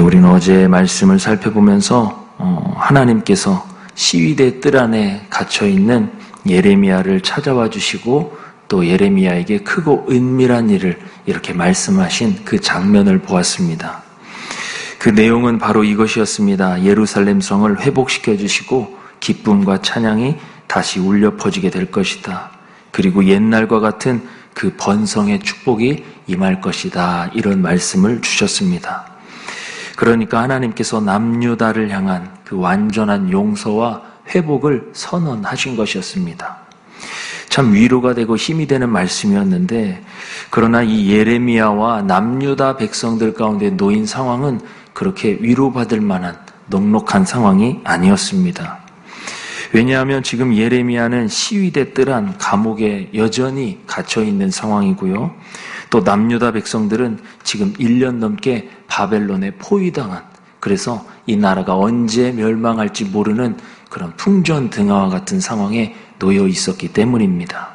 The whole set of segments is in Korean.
우리는 어제 말씀을 살펴보면서 하나님께서 시위대 뜰 안에 갇혀있는 예레미야를 찾아와 주시고 또 예레미야에게 크고 은밀한 일을 이렇게 말씀하신 그 장면을 보았습니다. 그 내용은 바로 이것이었습니다. 예루살렘 성을 회복시켜 주시고 기쁨과 찬양이 다시 울려 퍼지게 될 것이다. 그리고 옛날과 같은 그 번성의 축복이 임할 것이다. 이런 말씀을 주셨습니다. 그러니까 하나님께서 남유다를 향한 그 완전한 용서와 회복을 선언하신 것이었습니다. 참 위로가 되고 힘이 되는 말씀이었는데, 그러나 이 예레미야와 남유다 백성들 가운데 놓인 상황은 그렇게 위로받을 만한 녹록한 상황이 아니었습니다. 왜냐하면 지금 예레미야는 시위대 뜰 안 감옥에 여전히 갇혀있는 상황이고요. 또 남유다 백성들은 지금 1년 넘게 바벨론에 포위당한, 그래서 이 나라가 언제 멸망할지 모르는 그런 풍전등화와 같은 상황에 놓여 있었기 때문입니다.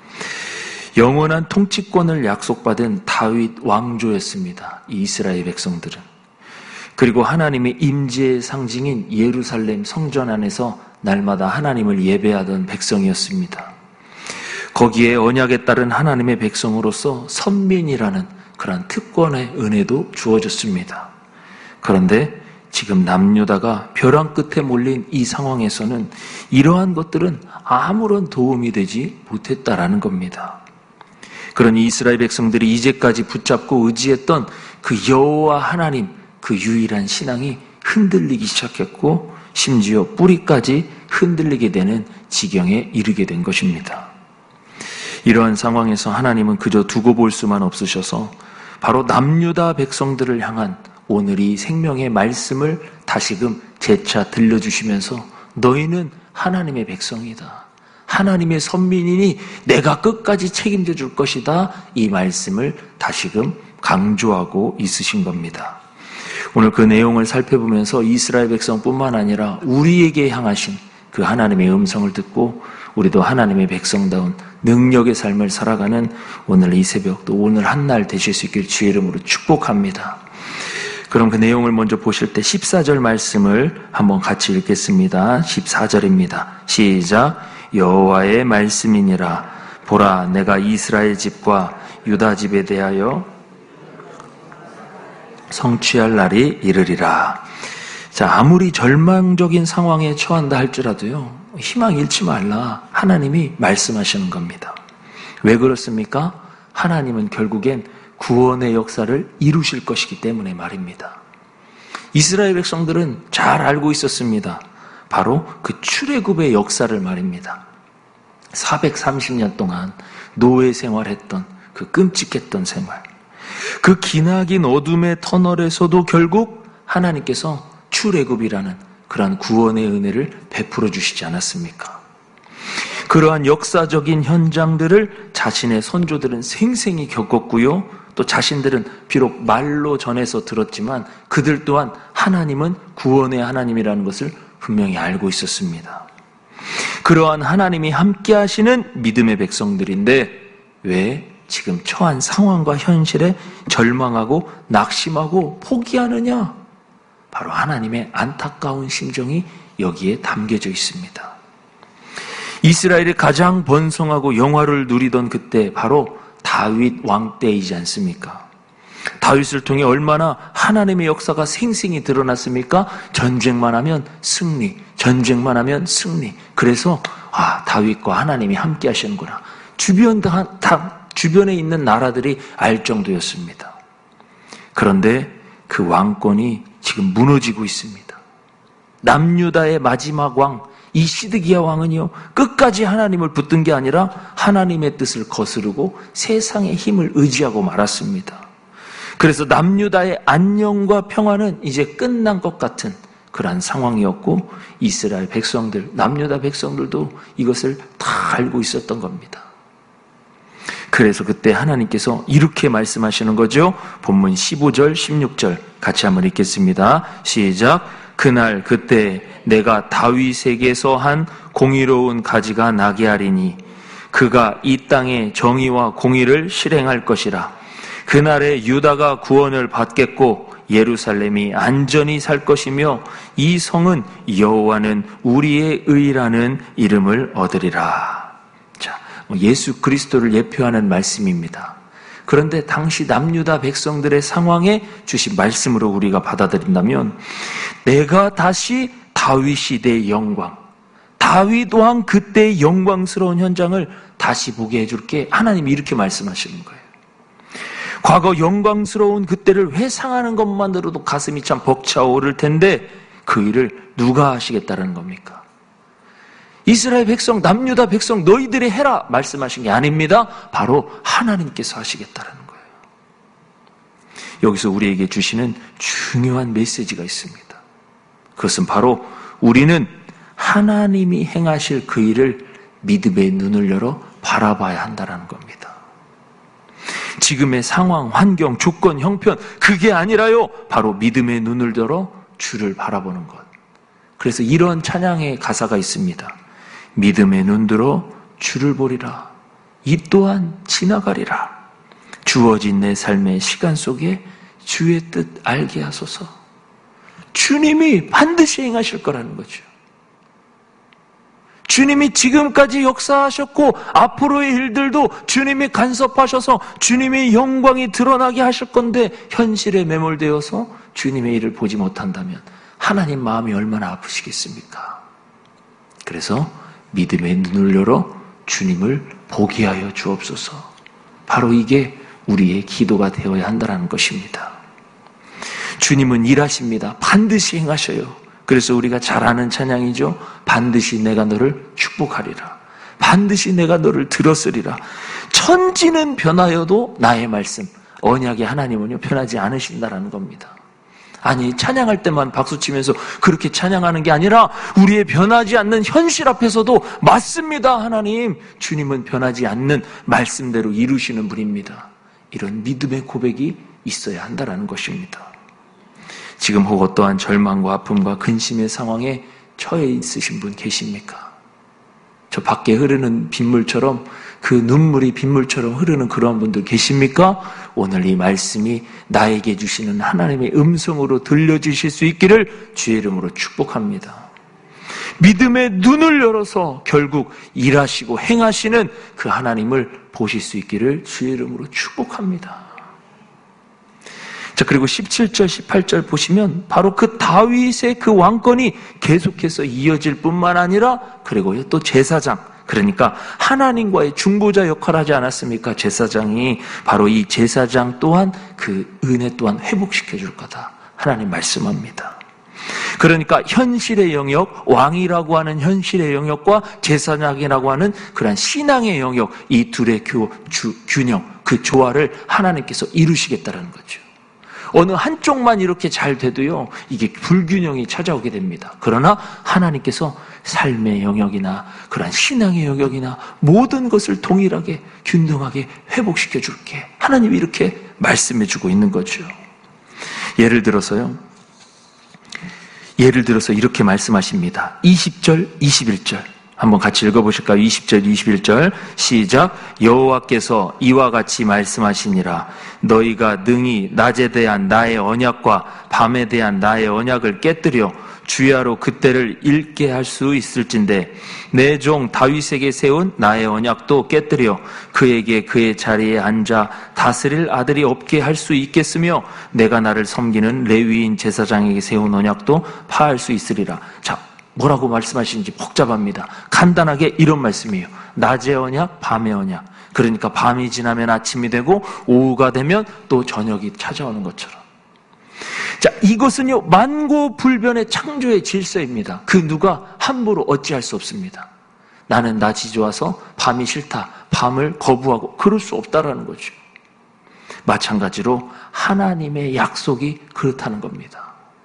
영원한 통치권을 약속받은 다윗 왕조였습니다. 이 이스라엘 백성들은. 그리고 하나님의 임재의 상징인 예루살렘 성전 안에서 날마다 하나님을 예배하던 백성이었습니다. 거기에 언약에 따른 하나님의 백성으로서 선민이라는 그런 특권의 은혜도 주어졌습니다. 그런데 지금 남유다가 벼랑 끝에 몰린 이 상황에서는 이러한 것들은 아무런 도움이 되지 못했다라는 겁니다. 그러니 이스라엘 백성들이 이제까지 붙잡고 의지했던 그 여호와 하나님, 그 유일한 신앙이 흔들리기 시작했고 심지어 뿌리까지 흔들리게 되는 지경에 이르게 된 것입니다. 이러한 상황에서 하나님은 그저 두고 볼 수만 없으셔서 바로 남유다 백성들을 향한 오늘 이 생명의 말씀을 다시금 재차 들려주시면서 너희는 하나님의 백성이다. 하나님의 선민이니 내가 끝까지 책임져 줄 것이다. 이 말씀을 다시금 강조하고 있으신 겁니다. 오늘 그 내용을 살펴보면서 이스라엘 백성뿐만 아니라 우리에게 향하신 그 하나님의 음성을 듣고 우리도 하나님의 백성다운 능력의 삶을 살아가는 오늘 이 새벽 또 오늘 한날 되실 수 있길 주의 이름으로 축복합니다. 그럼 그 내용을 먼저 보실 때 14절 말씀을 한번 같이 읽겠습니다. 14절입니다. 시작. 여호와의 말씀이니라. 보라, 내가 이스라엘 집과 유다 집에 대하여 성취할 날이 이르리라. 자, 아무리 절망적인 상황에 처한다 할지라도요, 희망 잃지 말라. 하나님이 말씀하시는 겁니다. 왜 그렇습니까? 하나님은 결국엔 구원의 역사를 이루실 것이기 때문에 말입니다. 이스라엘 백성들은 잘 알고 있었습니다. 바로 그 출애굽의 역사를 말입니다. 430년 동안 노예 생활했던 그 끔찍했던 생활, 그 기나긴 어둠의 터널에서도 결국 하나님께서 출애굽이라는 그러한 구원의 은혜를 베풀어 주시지 않았습니까? 그러한 역사적인 현장들을 자신의 선조들은 생생히 겪었고요. 또 자신들은 비록 말로 전해서 들었지만 그들 또한 하나님은 구원의 하나님이라는 것을 분명히 알고 있었습니다. 그러한 하나님이 함께 하시는 믿음의 백성들인데 왜 지금 처한 상황과 현실에 절망하고 낙심하고 포기하느냐? 바로 하나님의 안타까운 심정이 여기에 담겨져 있습니다. 이스라엘이 가장 번성하고 영화를 누리던 그때 바로 다윗 왕 때이지 않습니까? 다윗을 통해 얼마나 하나님의 역사가 생생히 드러났습니까? 전쟁만 하면 승리, 전쟁만 하면 승리. 그래서 다윗과 하나님이 함께 하시는구나. 주변에 있는 나라들이 알 정도였습니다. 그런데 그 왕권이 지금 무너지고 있습니다. 남유다의 마지막 왕, 이 시드기야 왕은요, 끝까지 하나님을 붙든 게 아니라 하나님의 뜻을 거스르고 세상의 힘을 의지하고 말았습니다. 그래서 남유다의 안녕과 평화는 이제 끝난 것 같은 그러한 상황이었고 이스라엘 백성들, 남유다 백성들도 이것을 다 알고 있었던 겁니다. 그래서 그때 하나님께서 이렇게 말씀하시는 거죠. 본문 15절, 16절 같이 한번 읽겠습니다. 시작. 그날 그때 내가 다윗에게서 한 공의로운 가지가 나게 하리니 그가 이 땅에 정의와 공의를 실행할 것이라. 그날에 유다가 구원을 받겠고 예루살렘이 안전히 살 것이며 이 성은 여호와는 우리의 의라는 이름을 얻으리라. 자, 예수 그리스도를 예표하는 말씀입니다. 그런데 당시 남유다 백성들의 상황에 주신 말씀으로 우리가 받아들인다면, 내가 다시 다윗 시대의 영광, 다윗 왕 그때의 영광스러운 현장을 다시 보게 해줄게. 하나님이 이렇게 말씀하시는 거예요. 과거 영광스러운 그때를 회상하는 것만으로도 가슴이 참 벅차오를 텐데 그 일을 누가 하시겠다는 겁니까? 이스라엘 백성, 남유다 백성 너희들이 해라 말씀하신 게 아닙니다. 바로 하나님께서 하시겠다는 거예요. 여기서 우리에게 주시는 중요한 메시지가 있습니다. 그것은 바로 우리는 하나님이 행하실 그 일을 믿음의 눈을 열어 바라봐야 한다는 겁니다. 지금의 상황, 환경, 조건, 형편, 그게 아니라요, 바로 믿음의 눈을 열어 주를 바라보는 것. 그래서 이런 찬양의 가사가 있습니다. 믿음의 눈 들어 주를 보리라. 이 또한 지나가리라. 주어진 내 삶의 시간 속에 주의 뜻 알게 하소서. 주님이 반드시 행하실 거라는 거죠. 주님이 지금까지 역사하셨고 앞으로의 일들도 주님이 간섭하셔서 주님의 영광이 드러나게 하실 건데, 현실에 매몰되어서 주님의 일을 보지 못한다면 하나님 마음이 얼마나 아프시겠습니까? 그래서 믿음의 눈을 열어 주님을 보게 하여 주옵소서. 바로 이게 우리의 기도가 되어야 한다는 것입니다. 주님은 일하십니다. 반드시 행하셔요. 그래서 우리가 잘 아는 찬양이죠. 반드시 내가 너를 축복하리라. 반드시 내가 너를 들었으리라. 천지는 변하여도 나의 말씀, 언약의 하나님은요 변하지 않으신다라는 겁니다. 아니, 찬양할 때만 박수치면서 그렇게 찬양하는 게 아니라 우리의 변하지 않는 현실 앞에서도 맞습니다. 하나님, 주님은 변하지 않는 말씀대로 이루시는 분입니다. 이런 믿음의 고백이 있어야 한다라는 것입니다. 지금 혹 어떠한 절망과 아픔과 근심의 상황에 처해 있으신 분 계십니까? 저 밖에 흐르는 빗물처럼, 그 눈물이 빗물처럼 흐르는 그런 분들 계십니까? 오늘 이 말씀이 나에게 주시는 하나님의 음성으로 들려주실 수 있기를 주의 이름으로 축복합니다. 믿음의 눈을 열어서 결국 일하시고 행하시는 그 하나님을 보실 수 있기를 주의 이름으로 축복합니다. 자, 그리고 17절, 18절 보시면 바로 그 다윗의 그 왕권이 계속해서 이어질 뿐만 아니라, 그리고 또 제사장, 그러니까 하나님과의 중보자 역할을 하지 않았습니까? 제사장이 바로 이 제사장 또한 그 은혜 또한 회복시켜 줄 거다. 하나님 말씀합니다. 그러니까 현실의 영역, 왕이라고 하는 현실의 영역과 제사장이라고 하는 그러한 신앙의 영역, 이 둘의 균형, 그 조화를 하나님께서 이루시겠다는 거죠. 어느 한쪽만 이렇게 잘 돼도요, 이게 불균형이 찾아오게 됩니다. 그러나 하나님께서 삶의 영역이나 그런 신앙의 영역이나 모든 것을 동일하게 균등하게 회복시켜 줄게. 하나님이 이렇게 말씀해 주고 있는 거죠. 예를 들어서 이렇게 말씀하십니다. 20절, 21절. 한번 같이 읽어보실까요? 20절, 21절 시작. 여호와께서 이와 같이 말씀하시니라. 너희가 능히 낮에 대한 나의 언약과 밤에 대한 나의 언약을 깨뜨려 주야로 그때를 잃게 할 수 있을진데 내 종 다윗에게 세운 나의 언약도 깨뜨려 그에게 그의 자리에 앉아 다스릴 아들이 없게 할 수 있겠으며 내가 나를 섬기는 레위인 제사장에게 세운 언약도 파할 수 있으리라. 자, 뭐라고 말씀하시는지 복잡합니다. 간단하게 이런 말씀이에요. 낮의 언약, 밤의 언약. 그러니까 밤이 지나면 아침이 되고 오후가 되면 또 저녁이 찾아오는 것처럼. 자, 이것은요 만고불변의 창조의 질서입니다. 그 누가 함부로 어찌할 수 없습니다. 나는 낮이 좋아서 밤이 싫다, 밤을 거부하고 그럴 수 없다라는 거죠. 마찬가지로 하나님의 약속이 그렇다는 겁니다.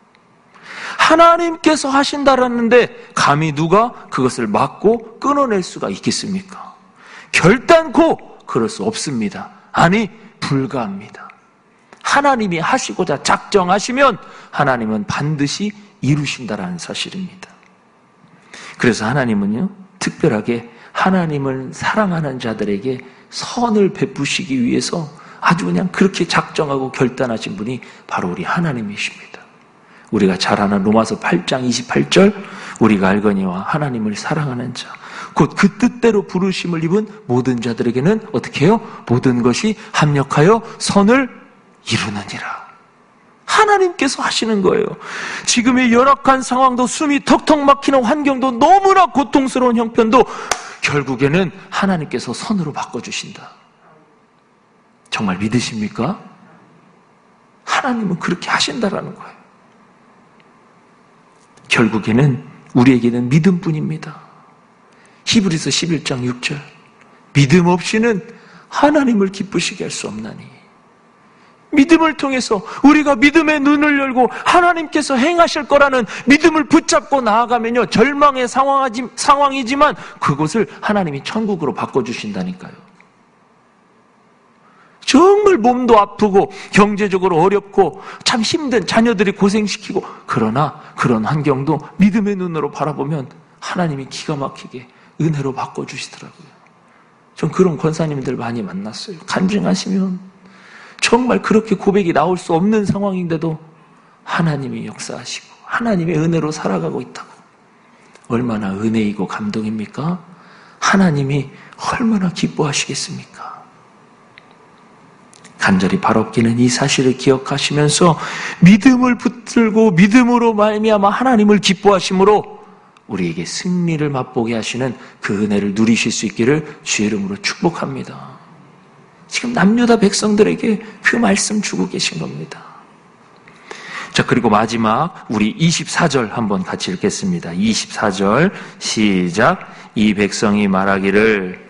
하나님께서 하신다라는데 감히 누가 그것을 막고 끊어낼 수가 있겠습니까? 결단코 그럴 수 없습니다. 아니, 불가합니다. 하나님이 하시고자 작정하시면 하나님은 반드시 이루신다라는 사실입니다. 그래서 하나님은요, 특별하게 하나님을 사랑하는 자들에게 선을 베푸시기 위해서 아주 그냥 그렇게 작정하고 결단하신 분이 바로 우리 하나님이십니다. 우리가 잘 아는 로마서 8장 28절, 우리가 알거니와 하나님을 사랑하는 자, 곧 그 뜻대로 부르심을 입은 모든 자들에게는 어떻게 해요? 모든 것이 합력하여 선을 이루느니라. 하나님께서 하시는 거예요. 지금의 열악한 상황도, 숨이 턱턱 막히는 환경도, 너무나 고통스러운 형편도 결국에는 하나님께서 선으로 바꿔주신다. 정말 믿으십니까? 하나님은 그렇게 하신다라는 거예요. 결국에는 우리에게는 믿음뿐입니다. 히브리서 11장 6절, 믿음 없이는 하나님을 기쁘시게 할 수 없나니. 믿음을 통해서 우리가 믿음의 눈을 열고 하나님께서 행하실 거라는 믿음을 붙잡고 나아가면요, 절망의 상황이지만 그것을 하나님이 천국으로 바꿔주신다니까요. 정말 몸도 아프고 경제적으로 어렵고 참 힘든, 자녀들이 고생시키고, 그러나 그런 환경도 믿음의 눈으로 바라보면 하나님이 기가 막히게 은혜로 바꿔주시더라고요. 전 그런 권사님들 많이 만났어요. 간증하시면 정말 그렇게 고백이 나올 수 없는 상황인데도 하나님이 역사하시고 하나님의 은혜로 살아가고 있다고. 얼마나 은혜이고 감동입니까? 하나님이 얼마나 기뻐하시겠습니까? 간절히 바롭기는 이 사실을 기억하시면서 믿음을 붙들고 믿음으로 말미암아 하나님을 기뻐하심으로 우리에게 승리를 맛보게 하시는 그 은혜를 누리실 수 있기를 주의 이름으로 축복합니다. 지금 남유다 백성들에게 그 말씀 주고 계신 겁니다. 자, 그리고 마지막 우리 24절 한번 같이 읽겠습니다. 24절 시작. 이 백성이 말하기를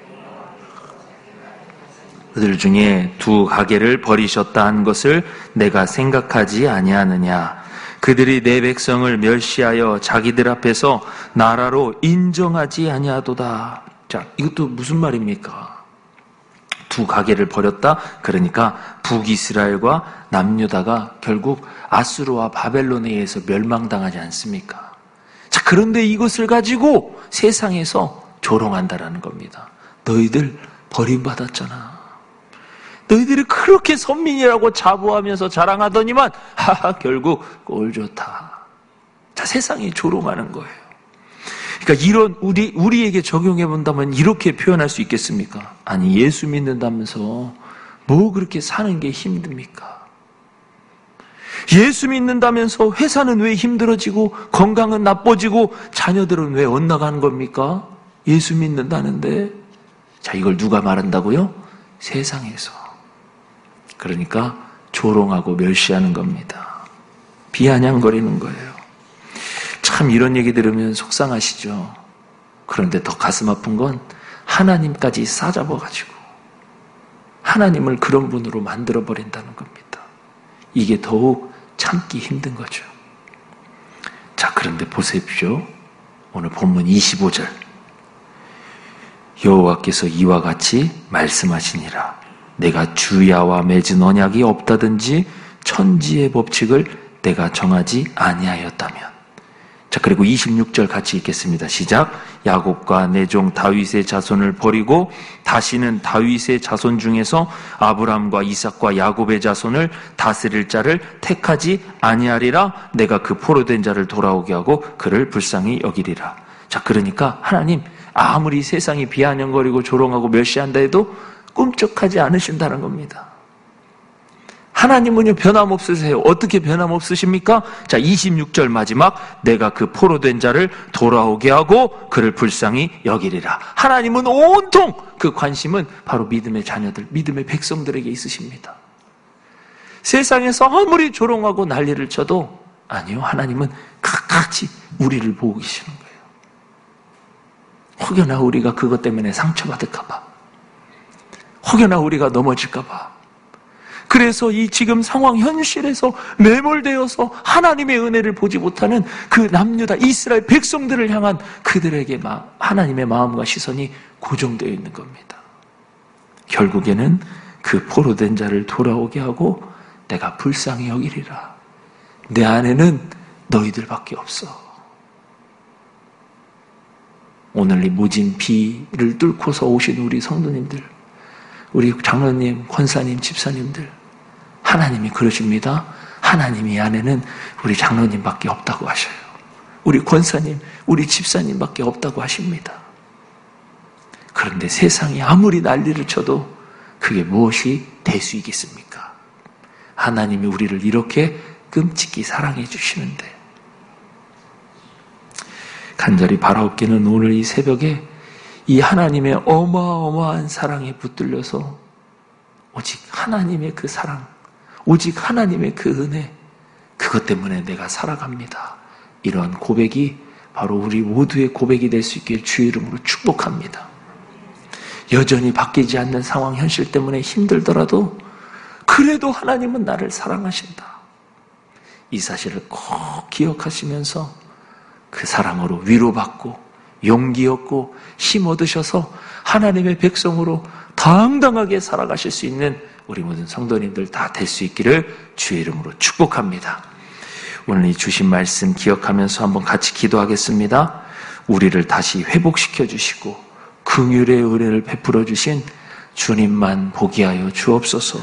그들 중에 두 가게를 버리셨다 한 것을 내가 생각하지 아니하느냐. 그들이 내 백성을 멸시하여 자기들 앞에서 나라로 인정하지 아니하도다. 자, 이것도 무슨 말입니까? 두 가게를 버렸다? 그러니까 북이스라엘과 남유다가 결국 아수르와 바벨론에 의해서 멸망당하지 않습니까? 자, 그런데 이것을 가지고 세상에서 조롱한다라는 겁니다. 너희들 버림받았잖아. 너희들이 그렇게 선민이라고 자부하면서 자랑하더니만 하하, 결국 꼴 좋다. 자, 세상이 조롱하는 거예요. 그러니까 이런 우리에게 적용해 본다면 이렇게 표현할 수 있겠습니까? 아니, 예수 믿는다면서 뭐 그렇게 사는 게 힘듭니까? 예수 믿는다면서 회사는 왜 힘들어지고 건강은 나빠지고 자녀들은 왜 엇나가는 겁니까? 예수 믿는다는데. 자, 이걸 누가 말한다고요? 세상에서. 그러니까 조롱하고 멸시하는 겁니다. 비아냥거리는 거예요. 참 이런 얘기 들으면 속상하시죠. 그런데 더 가슴 아픈 건 하나님까지 싸잡아가지고 하나님을 그런 분으로 만들어버린다는 겁니다. 이게 더욱 참기 힘든 거죠. 자, 그런데 보십시오. 오늘 본문 25절. 여호와께서 이와 같이 말씀하시니라. 내가 주야와 맺은 언약이 없다든지 천지의 법칙을 내가 정하지 아니하였다면. 자, 그리고 26절 같이 읽겠습니다. 시작. 야곱과 내 종 다윗의 자손을 버리고 다시는 다윗의 자손 중에서 아브람과 이삭과 야곱의 자손을 다스릴 자를 택하지 아니하리라. 내가 그 포로된 자를 돌아오게 하고 그를 불쌍히 여기리라. 자, 그러니까 하나님 아무리 세상이 비아냥거리고 조롱하고 멸시한다 해도 꿈쩍하지 않으신다는 겁니다. 하나님은요, 변함없으세요. 어떻게 변함없으십니까? 자, 26절 마지막. 내가 그 포로된 자를 돌아오게 하고 그를 불쌍히 여기리라. 하나님은 온통 그 관심은 바로 믿음의 자녀들, 믿음의 백성들에게 있으십니다. 세상에서 아무리 조롱하고 난리를 쳐도 아니요, 하나님은 끝까지 우리를 보고 계시는 거예요. 혹여나 우리가 그것 때문에 상처받을까 봐, 혹여나 우리가 넘어질까 봐. 그래서 이 지금 상황 현실에서 매몰되어서 하나님의 은혜를 보지 못하는 그 남유다 이스라엘 백성들을 향한 그들에게 하나님의 마음과 시선이 고정되어 있는 겁니다. 결국에는 그 포로된 자를 돌아오게 하고 내가 불쌍히 여기리라. 내 안에는 너희들밖에 없어. 오늘 이 모진 비를 뚫고서 오신 우리 성도님들, 우리 장로님, 권사님, 집사님들, 하나님이 그러십니다. 하나님이 안에는 우리 장로님밖에 없다고 하셔요. 우리 권사님, 우리 집사님밖에 없다고 하십니다. 그런데 세상이 아무리 난리를 쳐도 그게 무엇이 대수이겠습니까? 하나님이 우리를 이렇게 끔찍히 사랑해 주시는데, 간절히 바라옵기는 오늘 이 새벽에 이 하나님의 어마어마한 사랑에 붙들려서 오직 하나님의 그 사랑, 오직 하나님의 그 은혜, 그것 때문에 내가 살아갑니다. 이러한 고백이 바로 우리 모두의 고백이 될 수 있길 주의 이름으로 축복합니다. 여전히 바뀌지 않는 상황, 현실 때문에 힘들더라도 그래도 하나님은 나를 사랑하신다. 이 사실을 꼭 기억하시면서 그 사랑으로 위로받고 용기 얻고 힘 얻으셔서 하나님의 백성으로 당당하게 살아가실 수 있는 우리 모든 성도님들 다 될 수 있기를 주의 이름으로 축복합니다. 오늘 이 주신 말씀 기억하면서 한번 같이 기도하겠습니다. 우리를 다시 회복시켜 주시고 긍휼의 은혜를 베풀어 주신 주님만 보게 하여 주옵소서.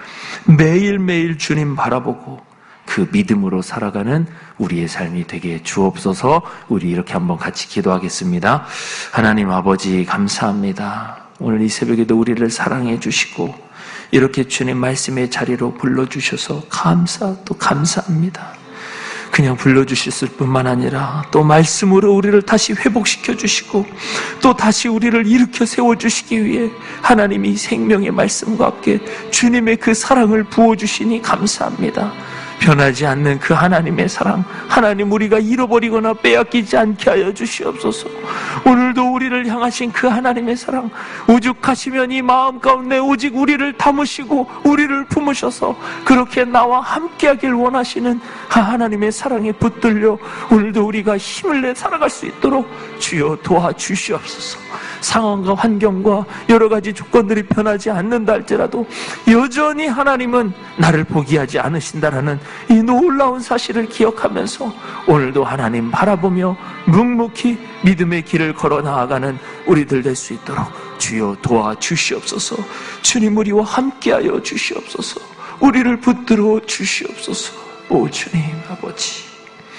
매일매일 주님 바라보고 그 믿음으로 살아가는 우리의 삶이 되게 주옵소서. 우리 이렇게 한번 같이 기도하겠습니다. 하나님 아버지 감사합니다. 오늘 이 새벽에도 우리를 사랑해 주시고 이렇게 주님 말씀의 자리로 불러주셔서 또 감사합니다. 그냥 불러주셨을 뿐만 아니라 또 말씀으로 우리를 다시 회복시켜 주시고 또 다시 우리를 일으켜 세워주시기 위해 하나님이 생명의 말씀과 함께 주님의 그 사랑을 부어주시니 감사합니다. 변하지 않는 그 하나님의 사랑, 하나님 우리가 잃어버리거나 빼앗기지 않게 하여 주시옵소서. 오늘도 우리를 향하신 그 하나님의 사랑, 오죽하시면 이 마음 가운데 오직 우리를 담으시고 우리를 품으셔서 그렇게 나와 함께하길 원하시는 하나님의 사랑에 붙들려 오늘도 우리가 힘을 내 살아갈 수 있도록 주여 도와주시옵소서. 상황과 환경과 여러 가지 조건들이 변하지 않는다 할지라도 여전히 하나님은 나를 포기하지 않으신다라는 이 놀라운 사실을 기억하면서 오늘도 하나님 바라보며 묵묵히 믿음의 길을 걸어 나아가는 우리들 될 수 있도록 주여 도와주시옵소서. 주님 우리와 함께하여 주시옵소서. 우리를 붙들어 주시옵소서. 오 주님 아버지,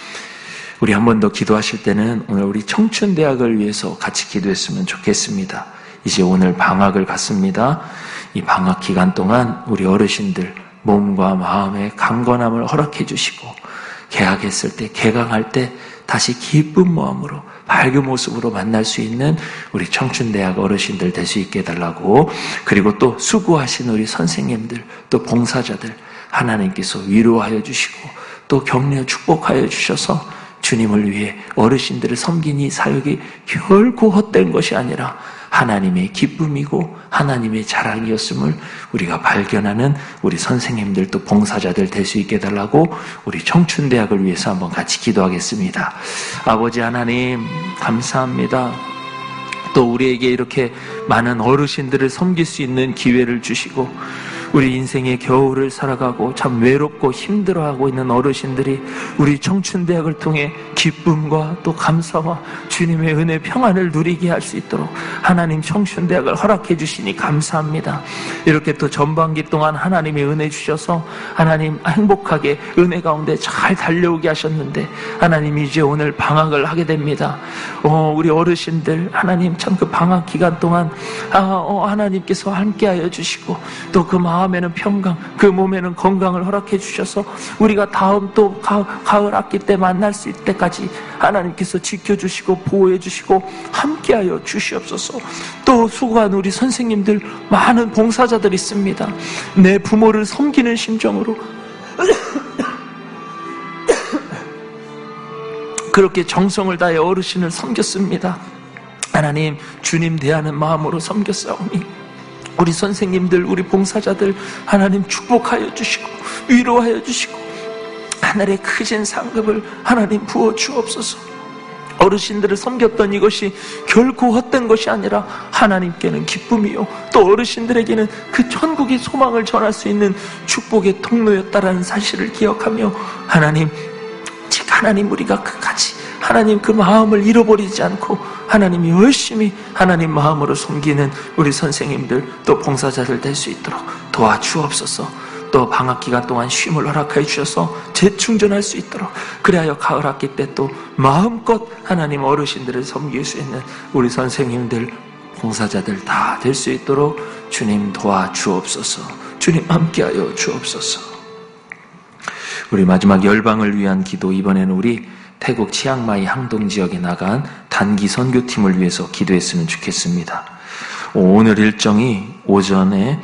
우리 한 번 더 기도하실 때는 오늘 우리 청춘대학을 위해서 같이 기도했으면 좋겠습니다. 이제 오늘 방학을 갖습니다. 이 방학 기간 동안 우리 어르신들 몸과 마음의 강건함을 허락해 주시고 개학했을 때, 개강할 때 다시 기쁜 마음으로 밝은 모습으로 만날 수 있는 우리 청춘대학 어르신들 될 수 있게 해달라고, 그리고 또 수고하신 우리 선생님들, 또 봉사자들 하나님께서 위로하여 주시고 또 격려 축복하여 주셔서 주님을 위해 어르신들을 섬긴 이 사역이 결코 헛된 것이 아니라 하나님의 기쁨이고 하나님의 자랑이었음을 우리가 발견하는 우리 선생님들 또 봉사자들 될 수 있게 해달라고 우리 청춘대학을 위해서 한번 같이 기도하겠습니다. 아버지 하나님 감사합니다. 또 우리에게 이렇게 많은 어르신들을 섬길 수 있는 기회를 주시고 우리 인생의 겨울을 살아가고 참 외롭고 힘들어하고 있는 어르신들이 우리 청춘대학을 통해 기쁨과 또 감사와 주님의 은혜 평안을 누리게 할 수 있도록 하나님 청춘대학을 허락해 주시니 감사합니다. 이렇게 또 전반기 동안 하나님의 은혜 주셔서 하나님 행복하게 은혜 가운데 잘 달려오게 하셨는데 하나님 이제 오늘 방학을 하게 됩니다. 우리 어르신들 하나님 참 그 방학 기간 동안 하나님께서 함께하여 주시고 또 그 마음에는 평강, 그 몸에는 건강을 허락해 주셔서 우리가 다음 또 가을 학기 때 만날 수 있을 때까지 하나님께서 지켜주시고 보호해 주시고 함께하여 주시옵소서. 또 수고한 우리 선생님들 많은 봉사자들 있습니다. 내 부모를 섬기는 심정으로 그렇게 정성을 다해 어르신을 섬겼습니다. 하나님 주님 대하는 마음으로 섬겼사오니 우리 선생님들, 우리 봉사자들 하나님 축복하여 주시고 위로하여 주시고 하늘의 크신 상급을 하나님 부어 주옵소서. 어르신들을 섬겼던 이것이 결코 헛된 것이 아니라 하나님께는 기쁨이요 또 어르신들에게는 그 천국의 소망을 전할 수 있는 축복의 통로였다라는 사실을 기억하며 하나님 우리가 끝까지 하나님 그 마음을 잃어버리지 않고 하나님이 열심히 하나님 마음으로 섬기는 우리 선생님들 또 봉사자들 될 수 있도록 도와주옵소서. 또 방학기간 동안 쉼을 허락해 주셔서 재충전할 수 있도록, 그리하여 가을학기 때 또 마음껏 하나님 어르신들을 섬길 수 있는 우리 선생님들 봉사자들 다 될 수 있도록 주님 도와주옵소서. 주님 함께하여 주옵소서. 우리 마지막 열방을 위한 기도, 이번에는 우리 태국 치앙마이 항동 지역에 나간 단기 선교팀을 위해서 기도했으면 좋겠습니다. 오늘 일정이 오전에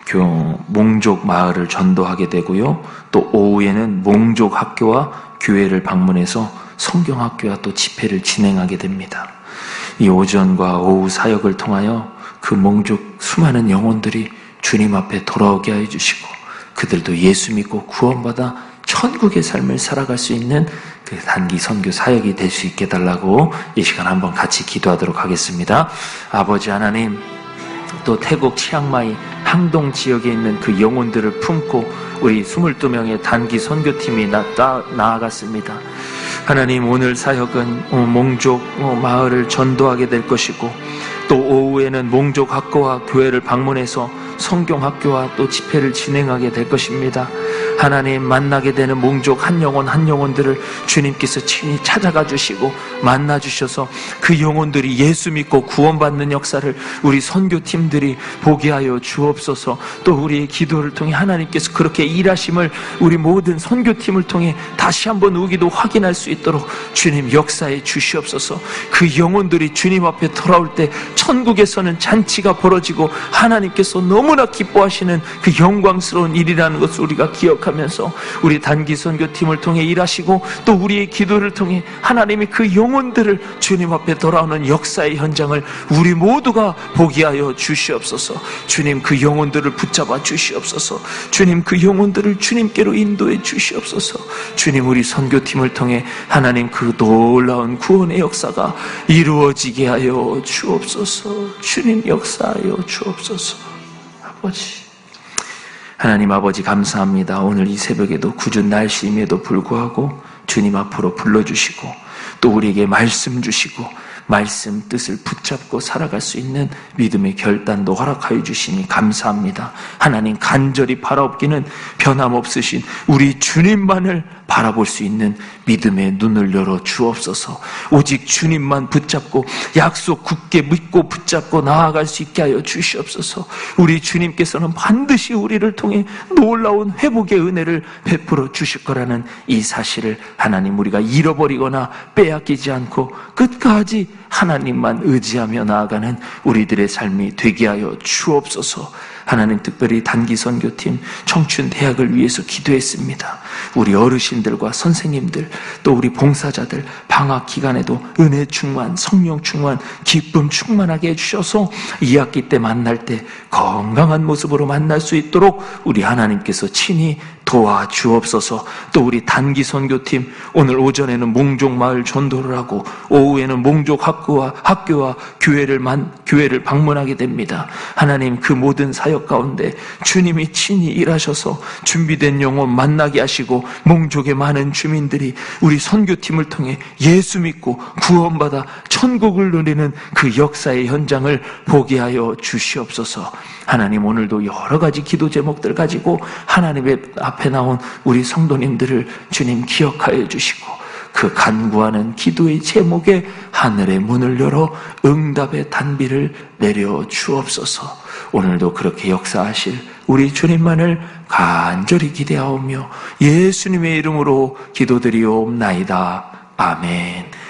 몽족 마을을 전도하게 되고요, 또 오후에는 몽족 학교와 교회를 방문해서 성경학교와 또 집회를 진행하게 됩니다. 이 오전과 오후 사역을 통하여 그 몽족 수많은 영혼들이 주님 앞에 돌아오게 해주시고, 그들도 예수 믿고 구원받아 천국의 삶을 살아갈 수 있는 그 단기 선교 사역이 될 수 있게 해달라고 이 시간 한번 같이 기도하도록 하겠습니다. 아버지 하나님, 또 태국 치앙마이 항동 지역에 있는 그 영혼들을 품고 우리 22명의 단기 선교팀이 나아갔습니다. 하나님, 오늘 사역은 몽족 마을을 전도하게 될 것이고, 또 오후에는 몽족 학교와 교회를 방문해서 성경학교와 또 집회를 진행하게 될 것입니다. 하나님, 만나게 되는 몽족 한 영혼 한 영혼들을 주님께서 친히 찾아가 주시고 만나 주셔서 그 영혼들이 예수 믿고 구원받는 역사를 우리 선교팀들이 보게 하여 주옵소서. 또 우리의 기도를 통해 하나님께서 그렇게 일하심을 우리 모든 선교팀을 통해 다시 한번 우기도 확인할 수 있도록 주님 역사해 주시옵소서. 그 영혼들이 주님 앞에 돌아올 때 천국에서는 잔치가 벌어지고 하나님께서 너무나 기뻐하시는 그 영광스러운 일이라는 것을 우리가 기억하면서 우리 단기 선교팀을 통해 일하시고, 또 우리의 기도를 통해 하나님이 그 영혼들을 주님 앞에 돌아오는 역사의 현장을 우리 모두가 보게 하여 주시옵소서. 주님, 그 영혼들을 붙잡아 주시옵소서. 주님, 그 영혼들을 주님께로 인도해 주시옵소서. 주님, 우리 선교팀을 통해 하나님 그 놀라운 구원의 역사가 이루어지게 하여 주옵소서. 주님 역사하여 주옵소서. 아버지, 하나님 아버지 감사합니다. 오늘 이 새벽에도 궂은 날씨임에도 불구하고 주님 앞으로 불러주시고, 또 우리에게 말씀 주시고 말씀 뜻을 붙잡고 살아갈 수 있는 믿음의 결단도 허락하여 주시니 감사합니다. 하나님, 간절히 바라옵기는 변함없으신 우리 주님만을 바라볼 수 있는 믿음의 눈을 열어 주옵소서. 오직 주님만 붙잡고 약속 굳게 믿고 붙잡고 나아갈 수 있게 하여 주시옵소서. 우리 주님께서는 반드시 우리를 통해 놀라운 회복의 은혜를 베풀어 주실 거라는 이 사실을 하나님, 우리가 잃어버리거나 빼앗기지 않고 끝까지 하나님만 의지하며 나아가는 우리들의 삶이 되게 하여 주옵소서. 하나님, 특별히 단기 선교팀 청춘 대학을 위해서 기도했습니다. 우리 어르신들과 선생님들, 또 우리 봉사자들 방학 기간에도 은혜 충만, 성령 충만, 기쁨 충만하게 해주셔서 2학기 때 만날 때 건강한 모습으로 만날 수 있도록 우리 하나님께서 친히 도와주옵소서. 또 우리 단기 선교팀 오늘 오전에는 몽족 마을 전도를 하고 오후에는 몽족 학교와 교회를 방문하게 됩니다. 하나님, 그 모든 사역 가운데 주님이 친히 일하셔서 준비된 영혼 만나게 하시고, 몽족의 많은 주민들이 우리 선교팀을 통해 예수 믿고 구원받아 천국을 누리는 그 역사의 현장을 보게 하여 주시옵소서. 하나님, 오늘도 여러 가지 기도 제목들 가지고 하나님의 앞에 나온 우리 성도님들을 주님 기억하여 주시고, 그 간구하는 기도의 제목에 하늘의 문을 열어 응답의 단비를 내려 주옵소서. 오늘도 그렇게 역사하실 우리 주님만을 간절히 기대하오며 예수님의 이름으로 기도드리옵나이다. 아멘.